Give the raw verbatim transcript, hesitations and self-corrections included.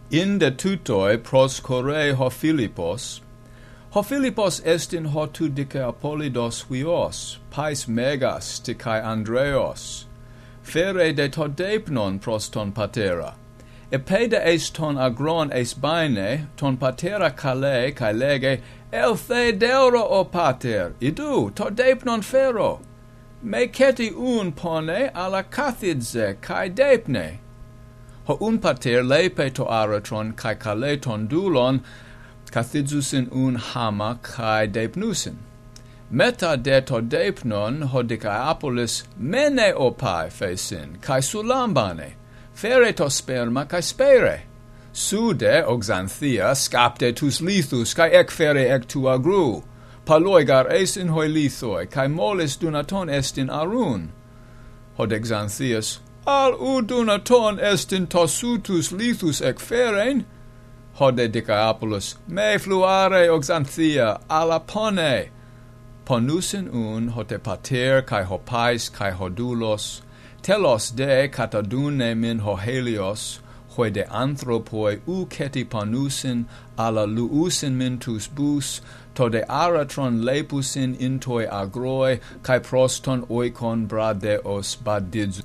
In de tutoi pros chore ho Philippos, ho Philippos estin ho tu dice Apollidos huios, pais megas dicae Andreos, fere de to deipnon pros ton patera, epede eis ton agron eis baine, ton patera cale, cae lege, el the deuro o pater, idu, to deipnon fero, me ceti un pone alla cathidze, cae deipne. Ho un pater leipe to aratron, cae cale ton dulon, cathidzusin un hama, cae deipnusin. Meta de to deipnon, ho dicaeapolis mene opai fesin, cae sulambane, fere to sperma, cae spere. Sude, oxanthia, scapte tus lithus, cae ec fere ec tu agru, paloigar es in hoi lithoi, cae molis dunaton est in arun. Hod exanthias, al u dunaton est in tosutus lithus ec feren? Hode dicaeapolis, me fluare oxanthia, ala pone. Ponusin un, hote pater, cae ho pais, cae ho doulos, telos de catadune min ho helios, hoi de anthropoi u ceti ponusin, ala luusin min tus bus, to de aratron lepusin intoi agroi, cae proston oikon bradeos badids.